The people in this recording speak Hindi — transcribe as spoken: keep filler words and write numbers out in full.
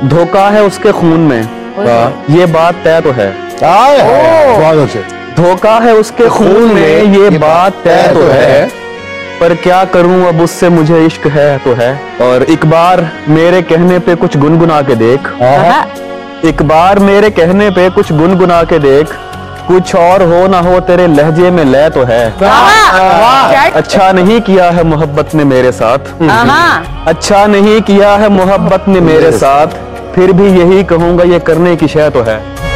धोखा है उसके खून में, ये बात तय तो है। धोखा है उसके खून में, ये बात तय तो है, पर क्या करूं अब उससे मुझे इश्क है तो है। और एक बार मेरे कहने पे कुछ गुनगुना के देख, एक बार मेरे कहने पे कुछ गुनगुना के देख, कुछ और हो ना हो तेरे लहजे में लय तो है। अच्छा नहीं किया है मोहब्बत ने मेरे साथ, अच्छा नहीं किया है मोहब्बत ने मेरे साथ, फिर भी यही कहूंगा ये करने की शय तो है।